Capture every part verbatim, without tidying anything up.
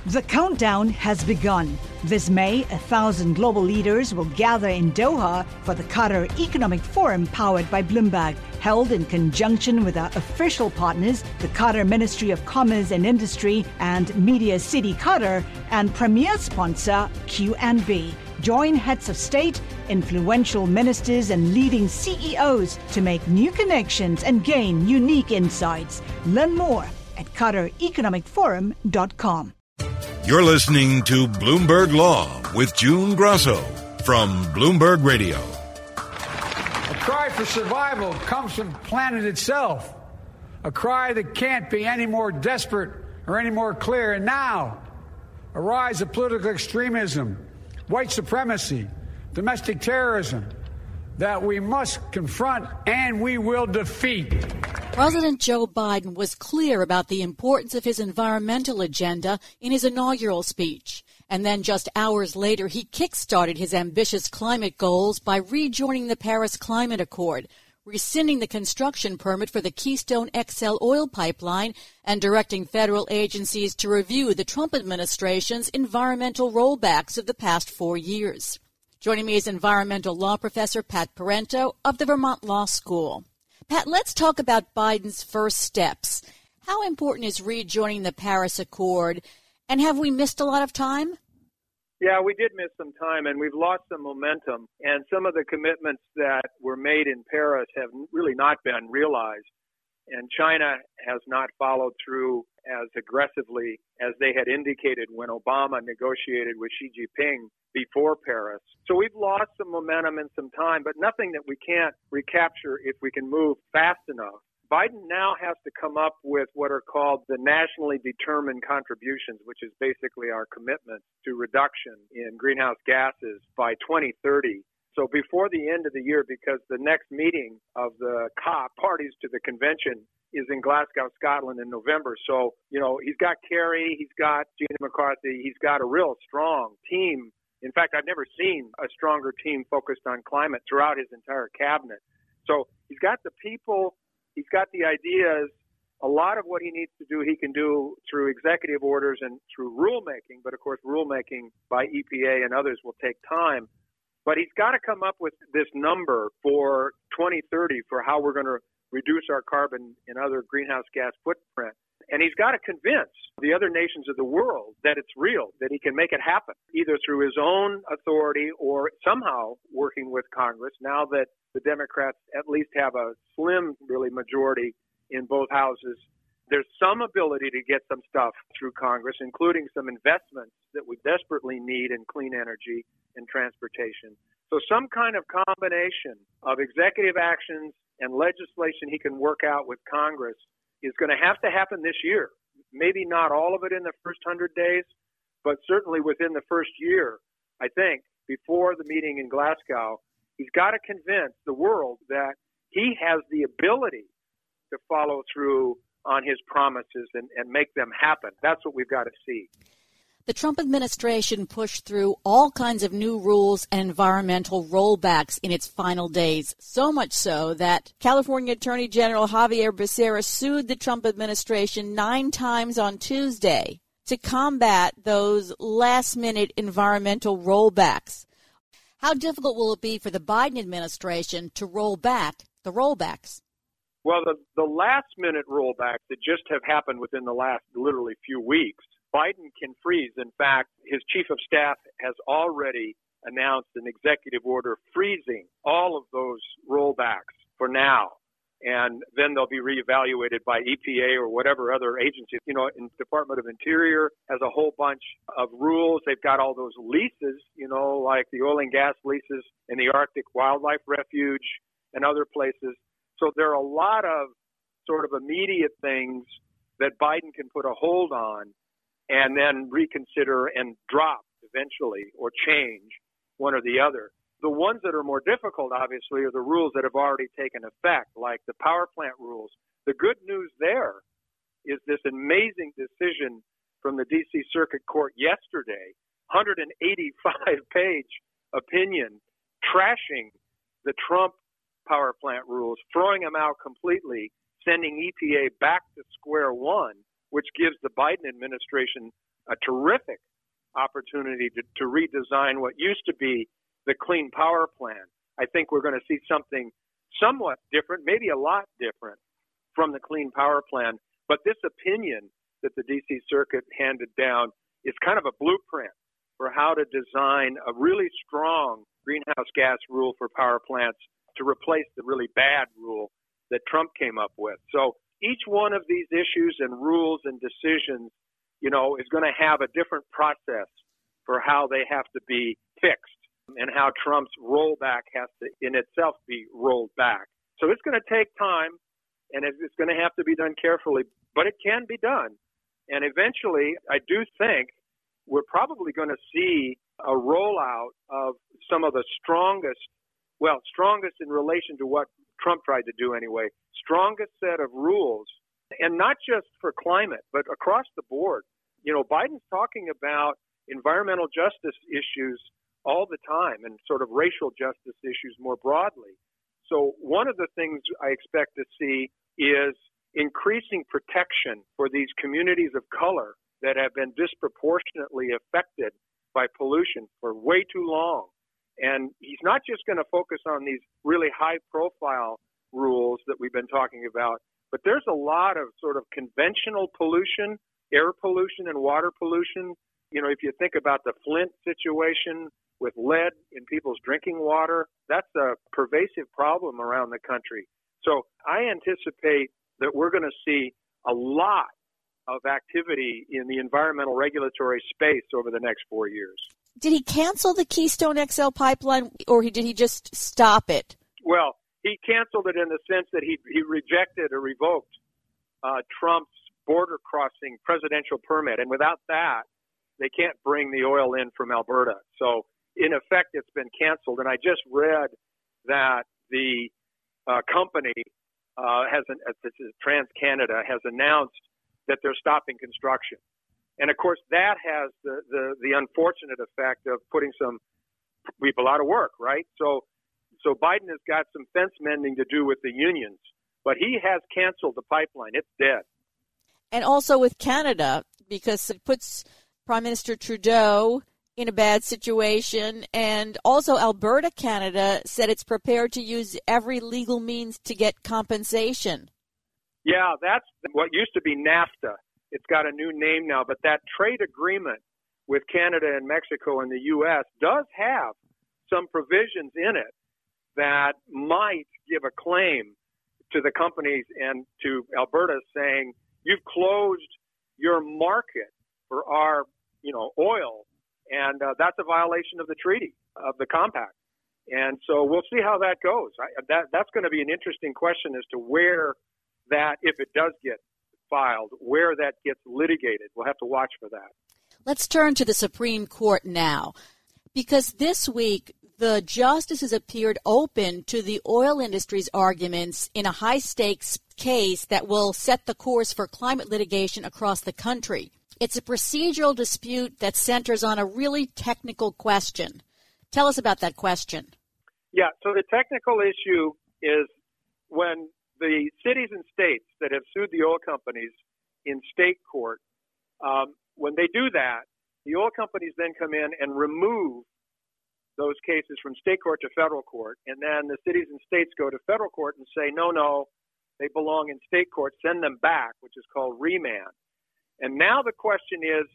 The countdown has begun. This May, a thousand global leaders will gather in Doha for the Qatar Economic Forum powered by Bloomberg, held in conjunction with our official partners, the Qatar Ministry of Commerce and Industry and Media City Qatar, and premier sponsor Q and B. Join heads of state, influential ministers, and leading C E Os to make new connections and gain unique insights. Learn more at qatar economic forum dot com. You're listening to Bloomberg Law with June Grosso from Bloomberg Radio. A cry for survival comes from the planet itself. A cry that can't be any more desperate or any more clear. And now, a rise of political extremism, white supremacy, domestic terrorism that we must confront and we will defeat. President Joe Biden was clear about the importance of his environmental agenda in his inaugural speech. And then just hours later, he kick-started his ambitious climate goals by rejoining the Paris Climate Accord, rescinding the construction permit for the Keystone X L oil pipeline, and directing federal agencies to review the Trump administration's environmental rollbacks of the past four years. Joining me is environmental law professor Pat Parento of the Vermont Law School. Pat, let's talk about Biden's first steps. How important is rejoining the Paris Accord, and have we missed a lot of time? Yeah, we did miss some time, and we've lost some momentum. And some of the commitments that were made in Paris have really not been realized. And China has not followed through as aggressively as they had indicated when Obama negotiated with Xi Jinping before Paris. So we've lost some momentum and some time, but nothing that we can't recapture if we can move fast enough. Biden now has to come up with what are called the nationally determined contributions, which is basically our commitment to reduction in greenhouse gases by twenty thirty. So before the end of the year, because the next meeting of the COP, parties to the convention, is in Glasgow, Scotland in November. So, you know, he's got Kerry, he's got Gina McCarthy, he's got a real strong team. In fact, I've never seen a stronger team focused on climate throughout his entire cabinet. So he's got the people, he's got the ideas. A lot of what he needs to do, he can do through executive orders and through rulemaking. But, of course, rulemaking by E P A and others will take time. But he's got to come up with this number for twenty thirty for how we're going to reduce our carbon and other greenhouse gas footprint. And he's got to convince the other nations of the world that it's real, that he can make it happen, either through his own authority or somehow working with Congress, now that the Democrats at least have a slim, really, majority in both houses. There's some ability to get some stuff through Congress, including some investments that we desperately need in clean energy and transportation. So some kind of combination of executive actions and legislation he can work out with Congress is going to have to happen this year. Maybe not all of it in the first hundred days, but certainly within the first year, I think, before the meeting in Glasgow, he's got to convince the world that he has the ability to follow through on his promises and, and make them happen. That's what we've got to see. The Trump administration pushed through all kinds of new rules and environmental rollbacks in its final days, so much so that California Attorney General Javier Becerra sued the Trump administration nine times on Tuesday to combat those last-minute environmental rollbacks. How difficult will it be for the Biden administration to roll back the rollbacks? Well, the, the last-minute rollbacks that just have happened within the last literally few weeks, Biden can freeze. In fact, his chief of staff has already announced an executive order freezing all of those rollbacks for now. And then they'll be reevaluated by E P A or whatever other agency. You know, in Department of Interior has a whole bunch of rules. They've got all those leases, you know, like the oil and gas leases in the Arctic Wildlife Refuge and other places. So there are a lot of sort of immediate things that Biden can put a hold on and then reconsider and drop eventually or change one or the other. The ones that are more difficult, obviously, are the rules that have already taken effect, like the power plant rules. The good news there is this amazing decision from the D C Circuit Court yesterday, one hundred eighty-five page opinion, trashing the Trump power plant rules, throwing them out completely, sending E P A back to square one, which gives the Biden administration a terrific opportunity to, to redesign what used to be the Clean Power Plan. I think we're going to see something somewhat different, maybe a lot different from the Clean Power Plan. But this opinion that the D C Circuit handed down is kind of a blueprint for how to design a really strong greenhouse gas rule for power plants to replace the really bad rule that Trump came up with. So each one of these issues and rules and decisions, you know, is going to have a different process for how they have to be fixed and how Trump's rollback has to in itself be rolled back. So it's going to take time, and it's going to have to be done carefully, but it can be done. And eventually, I do think we're probably going to see a rollout of some of the strongest, well, strongest in relation to what Trump tried to do anyway, strongest set of rules, and not just for climate, but across the board. You know, Biden's talking about environmental justice issues all the time and sort of racial justice issues more broadly. So one of the things I expect to see is increasing protection for these communities of color that have been disproportionately affected by pollution for way too long. And he's not just going to focus on these really high-profile rules that we've been talking about, but there's a lot of sort of conventional pollution, air pollution and water pollution. You know, if you think about the Flint situation with lead in people's drinking water, that's a pervasive problem around the country. So I anticipate that we're going to see a lot of activity in the environmental regulatory space over the next four years. Did he cancel the Keystone X L pipeline, or did he just stop it? Well, he canceled it in the sense that he he rejected or revoked uh, Trump's border crossing presidential permit. And without that, they can't bring the oil in from Alberta. So in effect, it's been canceled. And I just read that the uh, company uh, has, an, uh, this is TransCanada, has announced that they're stopping construction. And of course, that has the, the, the unfortunate effect of putting some people out of work, right? So, so Biden has got some fence mending to do with the unions, but he has canceled the pipeline. It's dead. And also with Canada, because it puts Prime Minister Trudeau in a bad situation. And also Alberta, Canada, said it's prepared to use every legal means to get compensation. Yeah, that's what used to be NAFTA. It's got a new name now, but that trade agreement with Canada and Mexico and the U S does have some provisions in it that might give a claim to the companies and to Alberta saying, you've closed your market for our, you know, oil, and uh, that's a violation of the treaty, of the compact. And so we'll see how that goes. I, that, that's going to be an interesting question as to where that, if it does get filed, where that gets litigated. We'll have to watch for that. Let's turn to the Supreme Court now, because this week the justices appeared open to the oil industry's arguments in a high-stakes case that will set the course for climate litigation across the country. It's a procedural dispute that centers on a really technical question. Tell us about that question. Yeah, so the technical issue is when the cities and states that have sued the oil companies in state court, um, when they do that, the oil companies then come in and remove those cases from state court to federal court, and then the cities and states go to federal court and say, no, no, they belong in state court, send them back, which is called remand. And now the question is,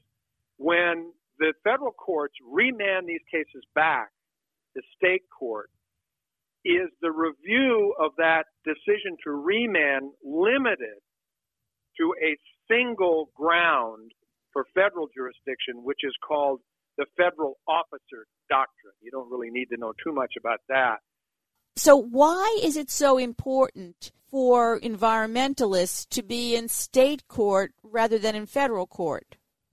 when the federal courts remand these cases back to state court, is the review of that decision to remand limited to a single ground for federal jurisdiction, which is called the federal officer doctrine? You don't really need to know too much about that. So why is it so important for environmentalists to be in state court rather than in federal court?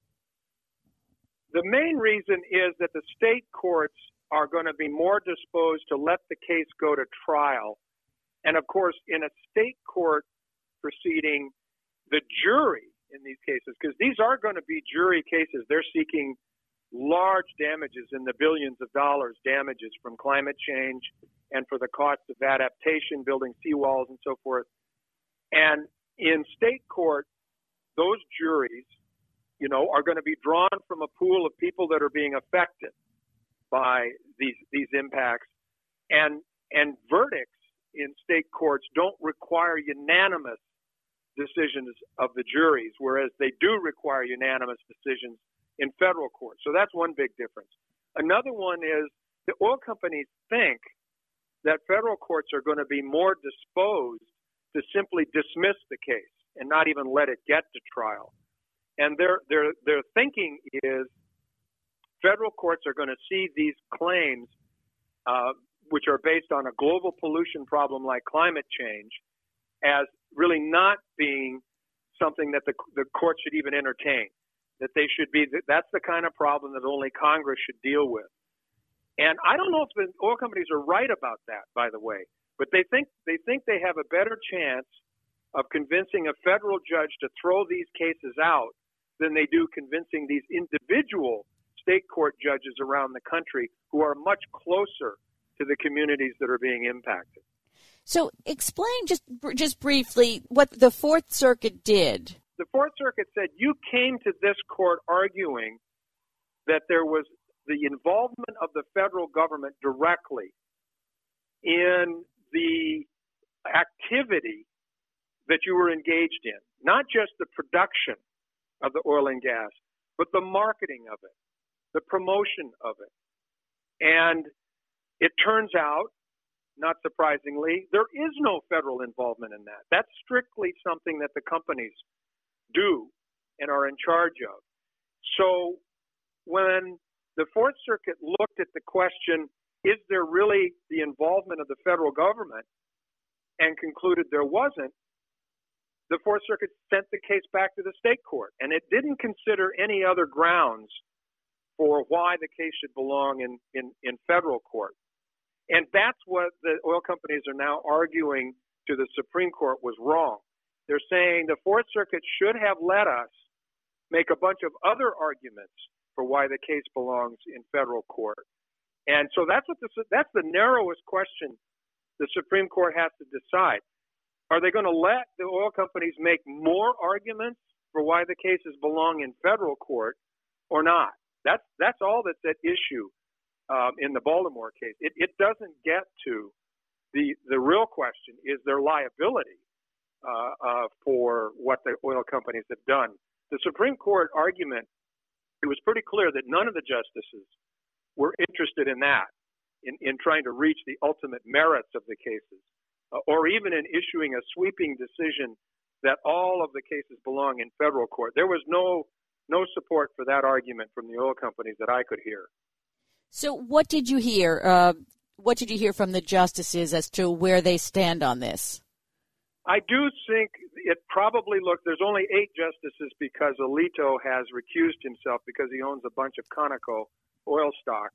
The main reason is that the state courts are going to be more disposed to let the case go to trial. And of course, in a state court proceeding, the jury in these cases, because these are going to be jury cases, they're seeking large damages in the billions of dollars damages from climate change and for the cost of adaptation, building seawalls and so forth. And in state court, those juries you know, are going to be drawn from a pool of people that are being affected by these these impacts, and and verdicts in state courts don't require unanimous decisions of the juries, whereas they do require unanimous decisions in federal court. So that's one big difference. Another one is the oil companies think that federal courts are going to be more disposed to simply dismiss the case and not even let it get to trial. And their their their thinking is federal courts are going to see these claims, uh, which are based on a global pollution problem like climate change, as really not being something that the the court should even entertain. That they should be, that's the kind of problem that only Congress should deal with. And I don't know if the oil companies are right about that, by the way, but they think they think they have a better chance of convincing a federal judge to throw these cases out than they do convincing these individual state court judges around the country who are much closer to the communities that are being impacted. So explain just just briefly what the Fourth Circuit did. The Fourth Circuit said you came to this court arguing that there was the involvement of the federal government directly in the activity that you were engaged in, not just the production of the oil and gas, but the marketing of it, the promotion of it. And it turns out, not surprisingly, there is no federal involvement in that. That's strictly something that the companies do and are in charge of. So when the Fourth Circuit looked at the question, is there really the involvement of the federal government, and concluded there wasn't, the Fourth Circuit sent the case back to the state court, and it didn't consider any other grounds for why the case should belong in, in, in federal court. And that's what the oil companies are now arguing to the Supreme Court was wrong. They're saying the Fourth Circuit should have let us make a bunch of other arguments for why the case belongs in federal court. And so that's what the, that's the narrowest question the Supreme Court has to decide. Are they going to let the oil companies make more arguments for why the cases belong in federal court or not? That's that's all that's at issue um, in the Baltimore case. It, it doesn't get to the the real question: is there liability uh, uh, for what the oil companies have done? The Supreme Court argument, it was pretty clear that none of the justices were interested in that, in, in trying to reach the ultimate merits of the cases, uh, or even in issuing a sweeping decision that all of the cases belong in federal court. There was no no support for that argument from the oil companies that I could hear. So what did you hear? Uh, what did you hear from the justices as to where they stand on this? I do think it probably looked, there's only eight justices because Alito has recused himself because he owns a bunch of Conoco oil stock.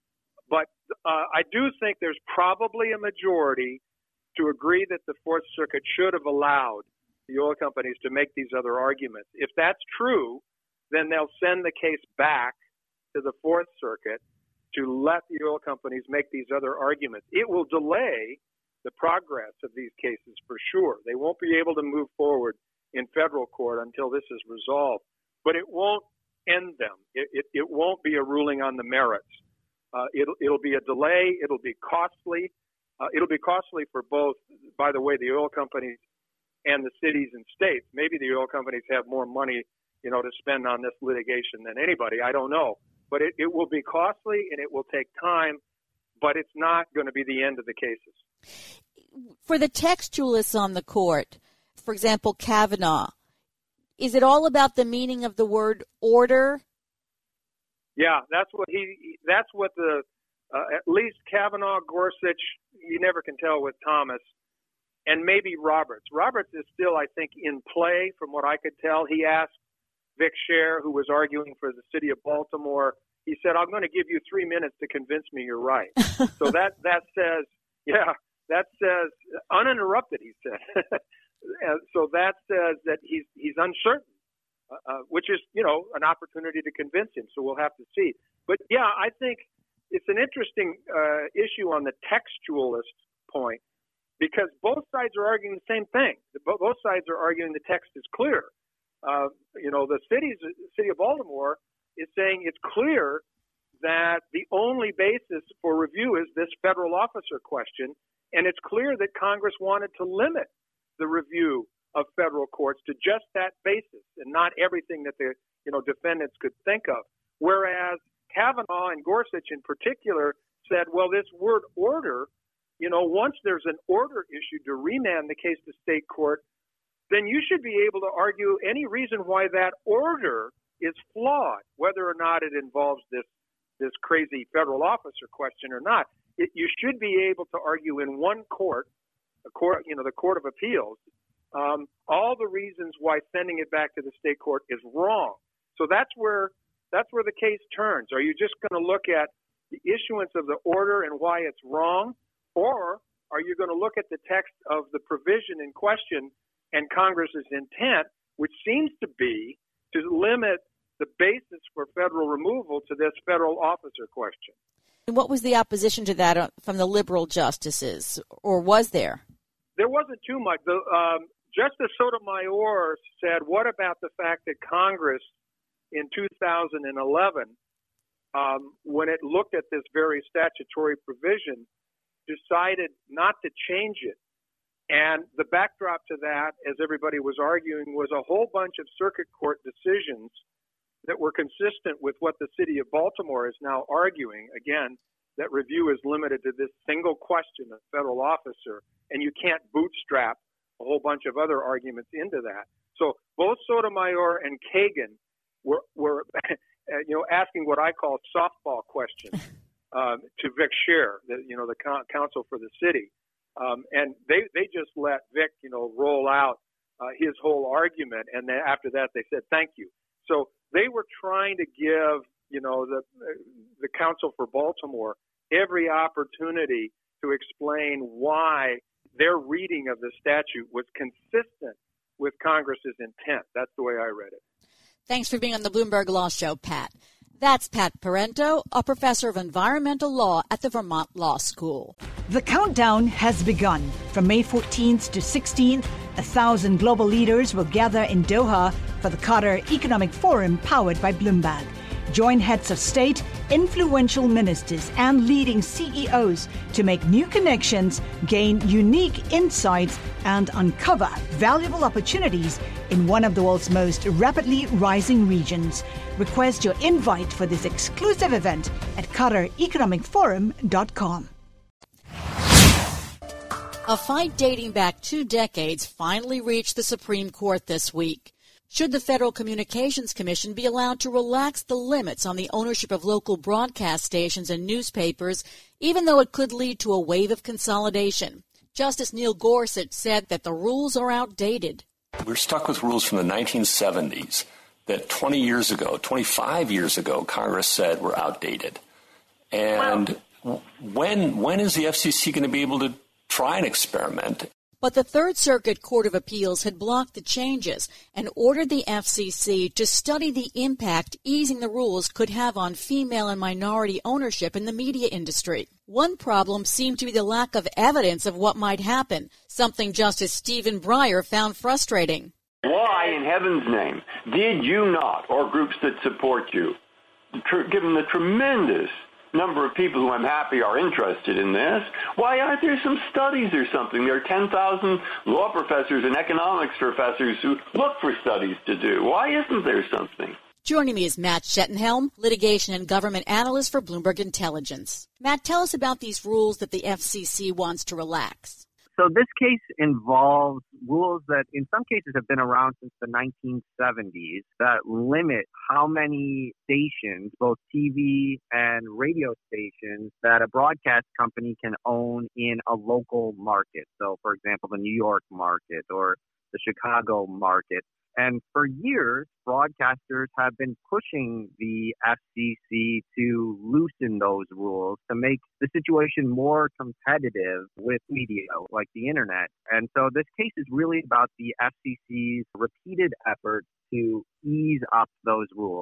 But uh, I do think there's probably a majority to agree that the Fourth Circuit should have allowed the oil companies to make these other arguments. If that's true, then they'll send the case back to the Fourth Circuit to let the oil companies make these other arguments. It will delay the progress of these cases for sure. They won't be able to move forward in federal court until this is resolved, but it won't end them. It, it, it won't be a ruling on the merits. Uh, it'll, it'll be a delay. It'll be costly. Uh, it'll be costly for both, by the way, the oil companies and the cities and states. Maybe the oil companies have more money, you know, to spend on this litigation than anybody. I don't know. But it, it will be costly and it will take time, but it's not going to be the end of the cases. For the textualists on the court, for example, Kavanaugh, is it all about the meaning of the word order? Yeah, that's what he. That's what the uh, at least Kavanaugh, Gorsuch. You never can tell with Thomas, and maybe Roberts. Roberts is still, I think, in play from what I could tell. He asked Vic Scher, who was arguing for the city of Baltimore. He said, "I'm going to give you three minutes to convince me you're right." So that that says, yeah, that says uninterrupted. He said, so that says that he's he's uncertain, uh, uh, which is you know an opportunity to convince him. So we'll have to see. But yeah, I think it's an interesting uh, issue on the textualist point because both sides are arguing the same thing. Both sides are arguing the text is clear. uh, you know, the city's, city of Baltimore is saying it's clear that the only basis for review is this federal officer question, and it's clear that Congress wanted to limit the review of federal courts to just that basis and not everything that the, you know, defendants could think of. Whereas Kavanaugh and Gorsuch in particular said, well, this word order, you know, once there's an order issued to remand the case to state court, then you should be able to argue any reason why that order is flawed, whether or not it involves this this crazy federal officer question or not. It, you should be able to argue in one court, a court, you know, the Court of Appeals, um, all the reasons why sending it back to the state court is wrong. So that's where that's where the case turns. Are you just going to look at the issuance of the order and why it's wrong, or are you going to look at the text of the provision in question and Congress's intent, which seems to be to limit the basis for federal removal to this federal officer question? And what was the opposition to that from the liberal justices, or was there? There wasn't too much. The, um, Justice Sotomayor said, what about the fact that Congress in two thousand eleven, um, when it looked at this very statutory provision, decided not to change it? And the backdrop to that, as everybody was arguing, was a whole bunch of circuit court decisions that were consistent with what the city of Baltimore is now arguing, again, that review is limited to this single question of federal officer, and you can't bootstrap a whole bunch of other arguments into that. So both Sotomayor and Kagan were, were you know, asking what I call softball questions um, to Vic Scher, the, you know, the con- counsel for the city. Um, and they, they just let Vic, you know, roll out uh, his whole argument, and then after that they said, thank you. So they were trying to give, you know, the the counsel for Baltimore every opportunity to explain why their reading of the statute was consistent with Congress's intent. That's the way I read it. Thanks for being on the Bloomberg Law Show, Pat. That's Pat Parento, a professor of environmental law at the Vermont Law School. The countdown has begun. From May fourteenth to sixteenth, a thousand global leaders will gather in Doha for the Qatar Economic Forum powered by Bloomberg. Join heads of state, influential ministers, and leading C E Os to make new connections, gain unique insights, and uncover valuable opportunities in one of the world's most rapidly rising regions. Request your invite for this exclusive event at qatar economic forum dot com. A fight dating back two decades finally reached the Supreme Court this week. Should the Federal Communications Commission be allowed to relax the limits on the ownership of local broadcast stations and newspapers, even though it could lead to a wave of consolidation? Justice Neil Gorsuch said that the rules are outdated. We're stuck with rules from the nineteen seventies that twenty years ago, twenty-five years ago, Congress said were outdated. And wow. when when is the F C C going to be able to try an experiment? But the Third Circuit Court of Appeals had blocked the changes and ordered the F C C to study the impact easing the rules could have on female and minority ownership in the media industry. One problem seemed to be the lack of evidence of what might happen, something Justice Stephen Breyer found frustrating. Why, in heaven's name, did you not, or groups that support you, tr- given the tremendous number of people who I'm happy are interested in this, why aren't there some studies or something? There are ten thousand law professors and economics professors who look for studies to do. Why isn't there something? Joining me is Matt Schettenhelm, litigation and government analyst for Bloomberg Intelligence. Matt, tell us about these rules that the F C C wants to relax. So this case involves rules that in some cases have been around since the nineteen seventies that limit how many stations, both T V and radio stations, that a broadcast company can own in a local market. So, for example, the New York market or the Chicago market. And for years, broadcasters have been pushing the F C C to loosen those rules to make the situation more competitive with media like the internet. And so this case is really about the F C C's repeated efforts to ease up those rules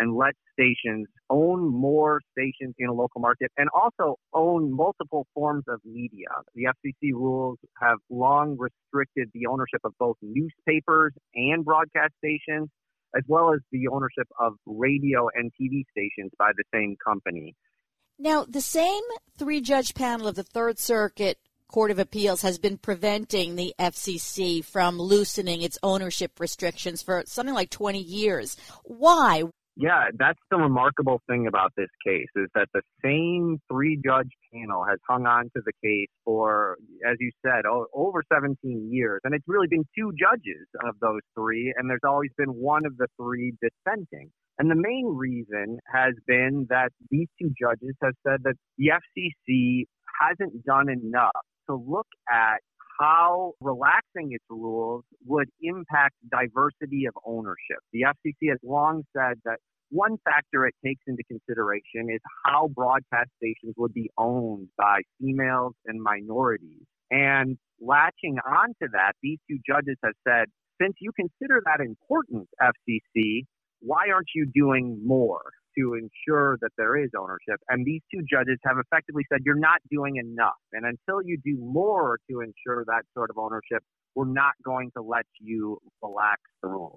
and let stations own more stations in a local market and also own multiple forms of media. The F C C rules have long restricted the ownership of both newspapers and broadcast stations, as well as the ownership of radio and T V stations by the same company. Now, the same three-judge panel of the Third Circuit Court of Appeals has been preventing the F C C from loosening its ownership restrictions for something like twenty years. Why? Yeah, that's the remarkable thing about this case, is that the same three-judge panel has hung on to the case for, as you said, o- over seventeen years. And it's really been two judges of those three, and there's always been one of the three dissenting. And the main reason has been that these two judges have said that the F C C hasn't done enough to look at how relaxing its rules would impact diversity of ownership. The F C C has long said that one factor it takes into consideration is how broadcast stations would be owned by females and minorities. And latching on to that, these two judges have said, since you consider that important, F C C, why aren't you doing more to ensure that there is ownership? And these two judges have effectively said, you're not doing enough. And until you do more to ensure that sort of ownership, we're not going to let you relax the rules.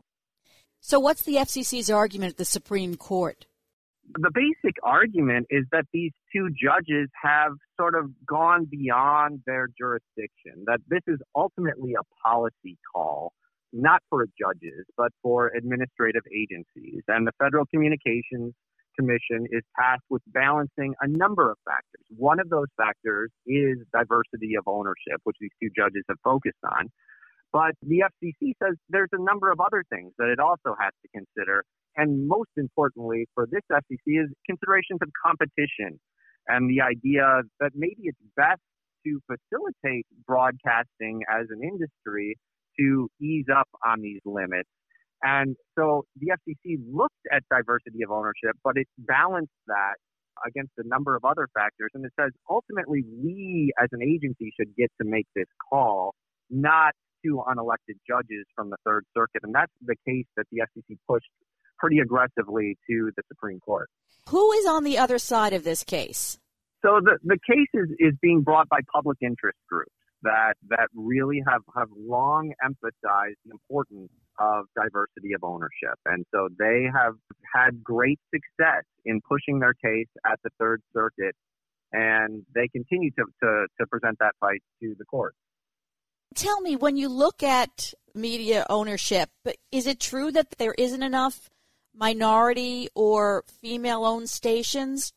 So what's the F C C's argument at the Supreme Court? The basic argument is that these two judges have sort of gone beyond their jurisdiction, that this is ultimately a policy call, not for judges, but for administrative agencies. And the Federal Communications Commission is tasked with balancing a number of factors. One of those factors is diversity of ownership, which these two judges have focused on. But the F C C says there's a number of other things that it also has to consider. And most importantly for this F C C is considerations of competition and the idea that maybe it's best to facilitate broadcasting as an industry to ease up on these limits. And so the F C C looked at diversity of ownership, but it balanced that against a number of other factors. And it says, ultimately, we as an agency should get to make this call, not two unelected judges from the Third Circuit. And that's the case that the F C C pushed pretty aggressively to the Supreme Court. Who is on the other side of this case? So the, the case is, is being brought by public interest groups that that really have, have long emphasized the importance of diversity of ownership. And so they have had great success in pushing their case at the Third Circuit, and they continue to, to, to present that fight to the court. Tell me, when you look at media ownership, is it true that there isn't enough minority or female-owned stations?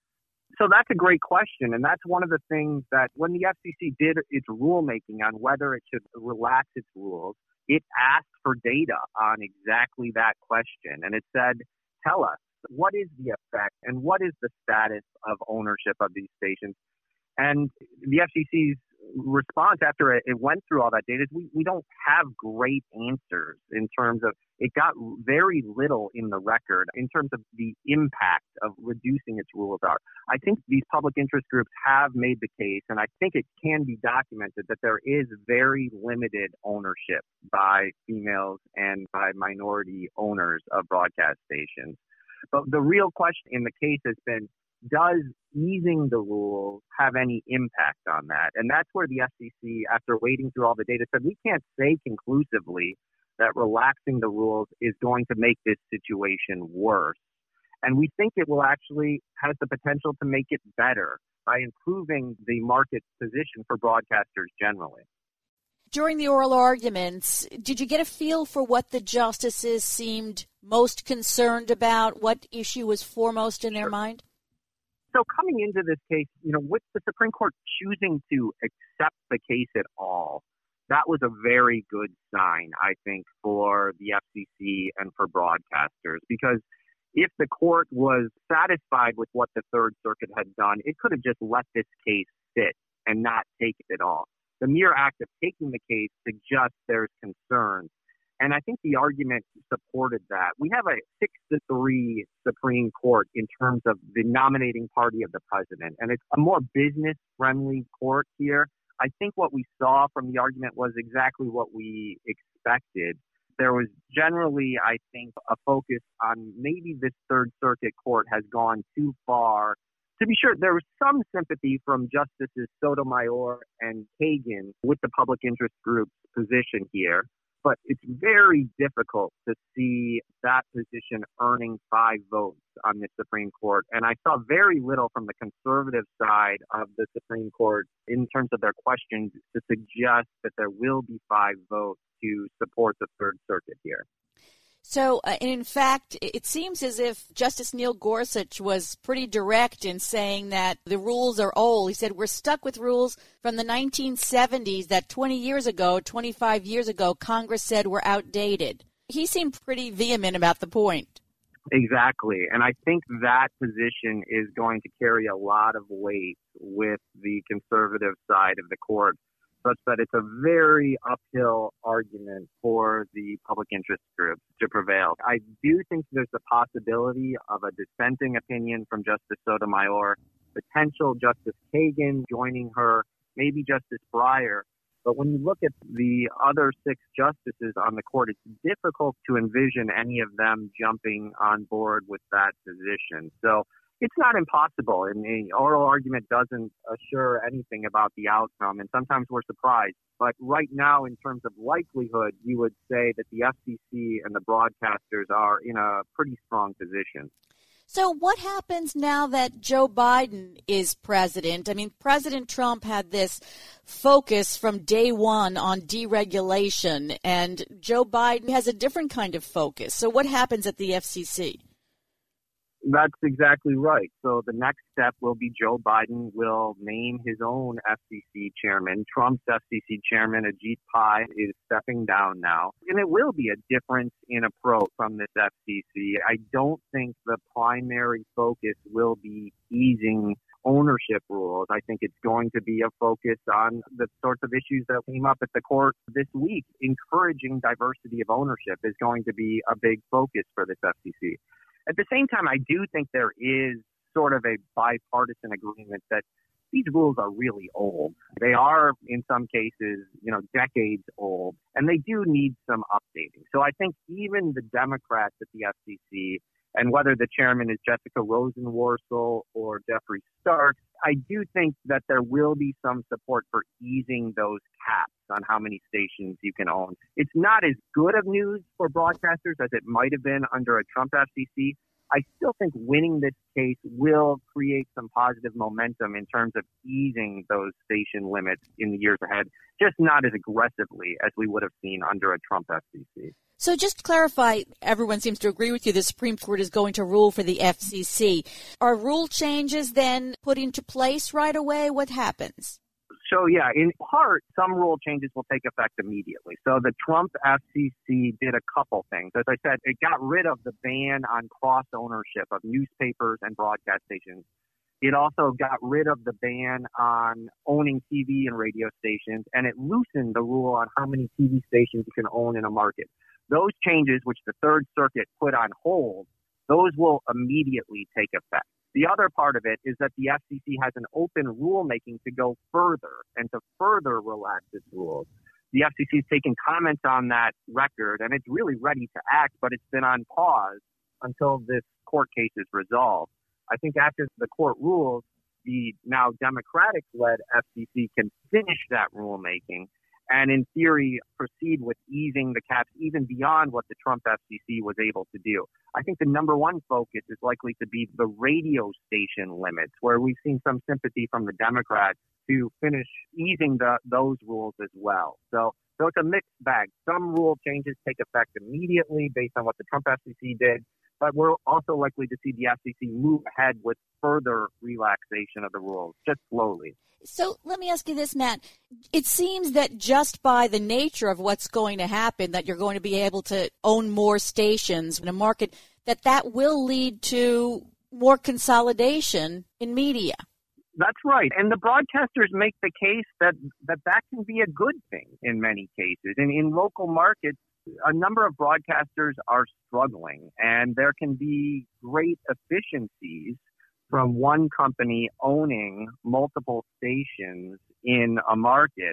So that's a great question, and that's one of the things that when the F C C did its rulemaking on whether it should relax its rules, it asked for data on exactly that question. And it said, tell us, what is the effect and what is the status of ownership of these stations? And the F C C's response after it, it went through all that data is we, we don't have great answers in terms of, it got very little in the record in terms of the impact of reducing its rules are. I think these public interest groups have made the case, and I think it can be documented that there is very limited ownership by females and by minority owners of broadcast stations. But the real question in the case has been, does easing the rules have any impact on that? And that's where the F C C, after wading through all the data, said we can't say conclusively that relaxing the rules is going to make this situation worse. And we think it will actually has the potential to make it better by improving the market position for broadcasters generally. During the oral arguments, did you get a feel for what the justices seemed most concerned about? What issue was foremost in their Sure. mind? So coming into this case, you know, with the Supreme Court choosing to accept the case at all, that was a very good sign, I think, for the F C C and for broadcasters. Because if the court was satisfied with what the Third Circuit had done, it could have just let this case sit and not take it at all. The mere act of taking the case suggests there's concern. And I think the argument supported that. We have a six to three Supreme Court in terms of the nominating party of the president. And it's a more business-friendly court here. I think what we saw from the argument was exactly what we expected. there was generally, I think, a focus on maybe this Third Circuit Court has gone too far. To be sure, there was some sympathy from Justices Sotomayor and Kagan with the public interest group's position here, but it's very difficult to see that position earning five votes on the Supreme Court. And I saw very little from the conservative side of the Supreme Court in terms of their questions to suggest that there will be five votes to support the Third Circuit here. So, uh, in fact, it seems as if Justice Neil Gorsuch was pretty direct in saying that the rules are old. He said, we're stuck with rules from the nineteen seventies that twenty years ago, twenty-five years ago, Congress said were outdated. He seemed pretty vehement about the point. Exactly. And I think that position is going to carry a lot of weight with the conservative side of the court, such that it's a very uphill argument for the public interest group to prevail. I do think there's the possibility of a dissenting opinion from Justice Sotomayor, potential Justice Kagan joining her, maybe Justice Breyer. But when you look at the other six justices on the court, it's difficult to envision any of them jumping on board with that position. So it's not impossible, and the oral argument doesn't assure anything about the outcome, and sometimes we're surprised. But right now, in terms of likelihood, you would say that the F C C and the broadcasters are in a pretty strong position. So what happens now that Joe Biden is president? I mean, President Trump had this focus from day one on deregulation, and Joe Biden has a different kind of focus. So what happens at the F C C? That's exactly right. So the next step will be Joe Biden will name his own F C C chairman. Trump's F C C chairman, Ajit Pai, is stepping down now. And it will be a difference in approach from this F C C. I don't think the primary focus will be easing ownership rules. I think it's going to be a focus on the sorts of issues that came up at the court this week. Encouraging diversity of ownership is going to be a big focus for this F C C. At the same time, I do think there is sort of a bipartisan agreement that these rules are really old. They are, in some cases, you know, decades old, and they do need some updating. So I think even the Democrats at the F C C, and whether the chairman is Jessica Rosenworcel or Jeffrey Starks, I do think that there will be some support for easing those caps on how many stations you can own. It's not as good of news for broadcasters as it might have been under a Trump F C C. I still think winning this case will create some positive momentum in terms of easing those station limits in the years ahead, just not as aggressively as we would have seen under a Trump F C C. So just to clarify, everyone seems to agree with you the Supreme Court is going to rule for the F C C. Are rule changes then put into place right away? What happens? So, yeah, in part, some rule changes will take effect immediately. So the Trump F C C did a couple things. As I said, it got rid of the ban on cross-ownership of newspapers and broadcast stations. It also got rid of the ban on owning T V and radio stations, and it loosened the rule on how many T V stations you can own in a market. Those changes, which the Third Circuit put on hold, those will immediately take effect. The other part of it is that the F C C has an open rulemaking to go further and to further relax its rules. The F C C has taken comments on that record, and it's really ready to act, but it's been on pause until this court case is resolved. I think after the court rules, the now Democratic-led F C C can finish that rulemaking and, in theory, proceed with easing the caps even beyond what the Trump F C C was able to do. I think the number one focus is likely to be the radio station limits, where we've seen some sympathy from the Democrats to finish easing the, those rules as well. So, so it's a mixed bag. Some rule changes take effect immediately based on what the Trump F C C did, but we're also likely to see the F C C move ahead with further relaxation of the rules, just slowly. So let me ask you this, Matt. It seems that just by the nature of what's going to happen, that you're going to be able to own more stations in a market, that that will lead to more consolidation in media. That's right. And the broadcasters make the case that that, that can be a good thing in many cases. And in local markets, a number of broadcasters are struggling, and there can be great efficiencies from one company owning multiple stations in a market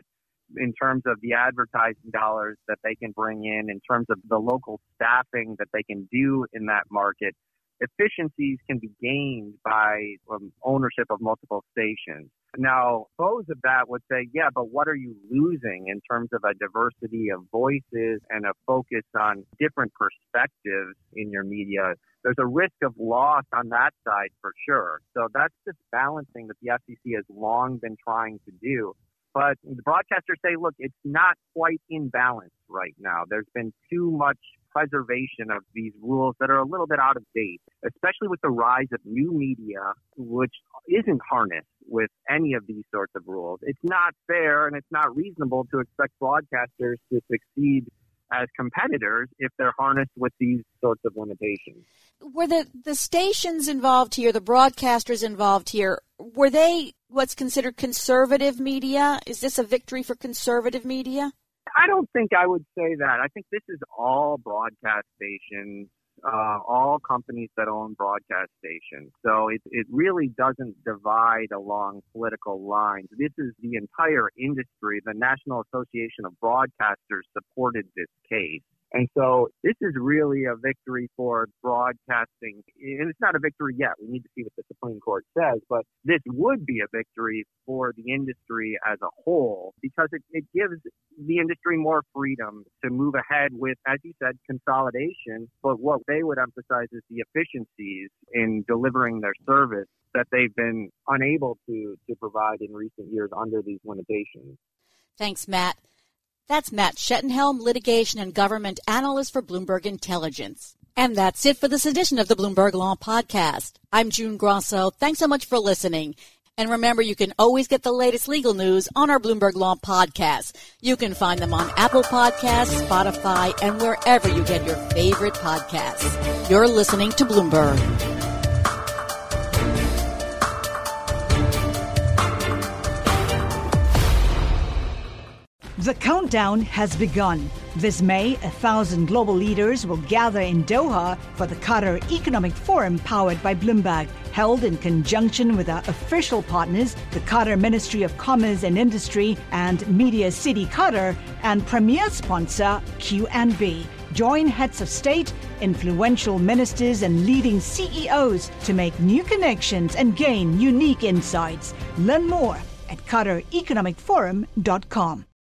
in terms of the advertising dollars that they can bring in, in terms of the local staffing that they can do in that market. Efficiencies can be gained by um, ownership of multiple stations. Now, foes of that would say, yeah, but what are you losing in terms of a diversity of voices and a focus on different perspectives in your media? There's a risk of loss on that side for sure. So that's this balancing that the F C C has long been trying to do. But the broadcasters say, look, it's not quite in balance right now. There's been too much preservation of these rules that are a little bit out of date, especially with the rise of new media, which isn't harnessed with any of these sorts of rules. It's not fair and it's not reasonable to expect broadcasters to succeed as competitors if they're harnessed with these sorts of limitations. Were the, the stations involved here, the broadcasters involved here, were they what's considered conservative media? Is this a victory for conservative media? I don't think I would say that. I think this is all broadcast stations, uh, all companies that own broadcast stations. So it, it really doesn't divide along political lines. This is the entire industry. The National Association of Broadcasters supported this case. And so this is really a victory for broadcasting. And it's not a victory yet. We need to see what the Supreme Court says. But this would be a victory for the industry as a whole because it, it gives the industry more freedom to move ahead with, as you said, consolidation. But what they would emphasize is the efficiencies in delivering their service that they've been unable to, to provide in recent years under these limitations. Thanks, Matt. That's Matt Schettenhelm, litigation and government analyst for Bloomberg Intelligence. And that's it for this edition of the Bloomberg Law Podcast. I'm June Grosso. Thanks so much for listening. And remember, you can always get the latest legal news on our Bloomberg Law Podcasts. You can find them on Apple Podcasts, Spotify, and wherever you get your favorite podcasts. You're listening to Bloomberg. The countdown has begun. This May, a thousand global leaders will gather in Doha for the Qatar Economic Forum powered by Bloomberg, held in conjunction with our official partners, the Qatar Ministry of Commerce and Industry and Media City Qatar, and premier sponsor Q and B. Join heads of state, influential ministers, and leading C E Os to make new connections and gain unique insights. Learn more at Qatar Economic Forum dot com.